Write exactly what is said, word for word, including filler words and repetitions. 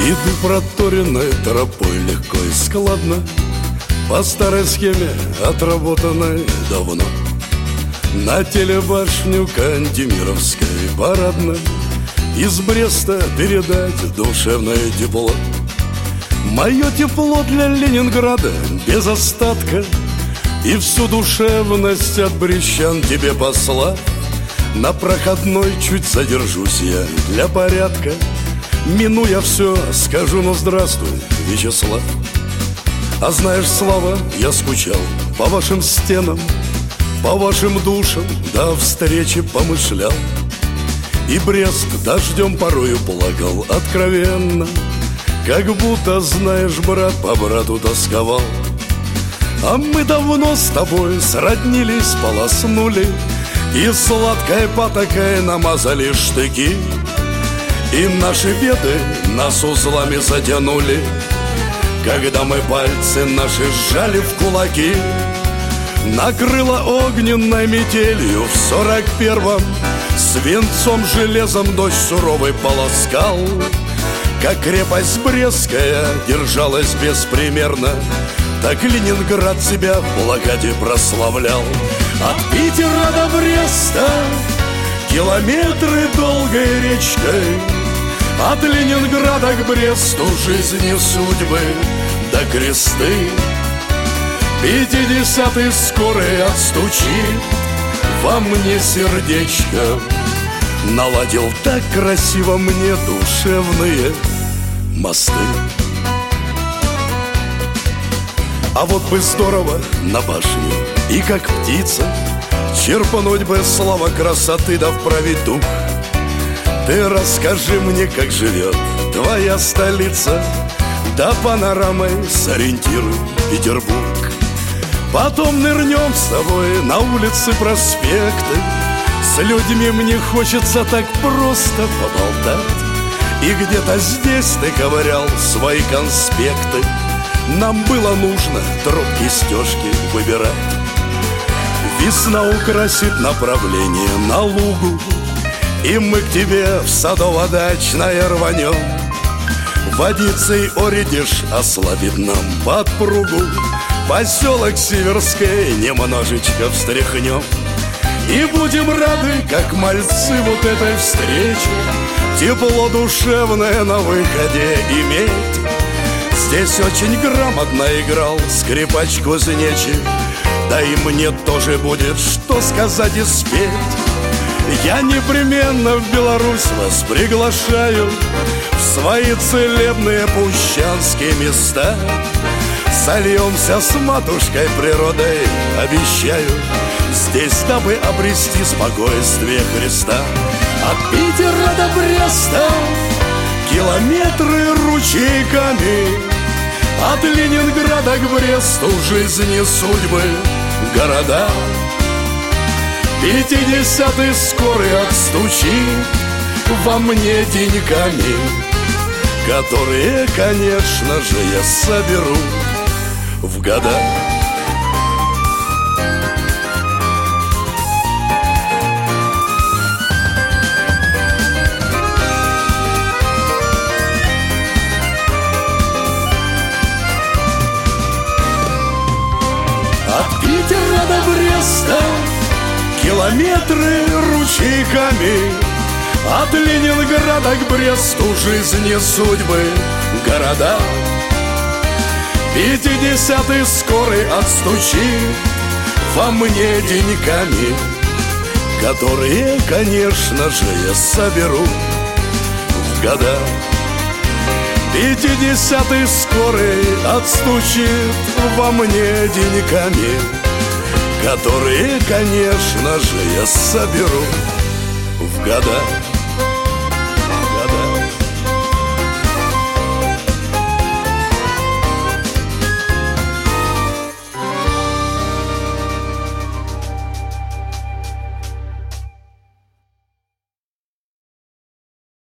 Иду проторенной тропой легко и складно, по старой схеме, отработанной давно. На телебашню Кантемировской парадной из Бреста передать душевное тепло. Мое тепло для Ленинграда без остатка, и всю душевность от брещан тебе послав. На проходной чуть задержусь я для порядка, минуя все, скажу: ну здравствуй, Вячеслав. А знаешь, Слава, я скучал по вашим стенам, по вашим душам, до встречи помышлял. И Брест дождем порою плакал откровенно, как будто, знаешь, брат по брату тосковал. А мы давно с тобой сроднились, полоснули, и сладкой патокой намазали штыки. И наши беды нас узлами затянули, когда мы пальцы наши сжали в кулаки. Накрыло огненной метелью в сорок первом, свинцом железом дождь суровый полоскал. Как крепость Брестская держалась беспримерно, так Ленинград себя в блокаде прославлял. От Питера до Бреста километры долгой речкой, от Ленинграда к Бресту жизни судьбы до кресты. Пятидесятый скорый отстучит во мне сердечко, наладил так красиво мне душевные мосты. А вот бы здорово на башню и как птица черпануть бы слава красоты, да вправить дух. Ты расскажи мне, как живет твоя столица, да панорамой сориентируй Петербург. Потом нырнем с тобой на улицы, проспекты, с людьми мне хочется так просто поболтать. И где-то здесь ты ковырял свои конспекты, нам было нужно тропки, стежки выбирать. Весна украсит направление на лугу, и мы к тебе в садово-дачное рванем. Водицей оредиш ослабит нам подпругу, поселок Северский немножечко встряхнем. И будем рады, как мальцы, вот этой встрече, тепло душевное на выходе иметь. Здесь очень грамотно играл скрипач кузнечик, да и мне тоже будет что сказать и спеть. Я непременно в Беларусь вас приглашаю, в свои целебные пущанские места. Сольемся с матушкой природой, обещаю, здесь, дабы обрести спокойствие Христа. От Питера до Бреста километры ручейками, от Ленинграда к Бресту жизни судьбы города. Пятидесятый скорый отстучит во мне деньками, которые, конечно же, я соберу в года. От Питера до Бреста километры ручейками, от Ленинграда к Бресту жизни судьбы города. Пятидесятый скорый отстучит во мне деньками, которые, конечно же, я соберу в года. Пятидесятый скорый отстучит во мне деньками, которые, конечно же, я соберу в года.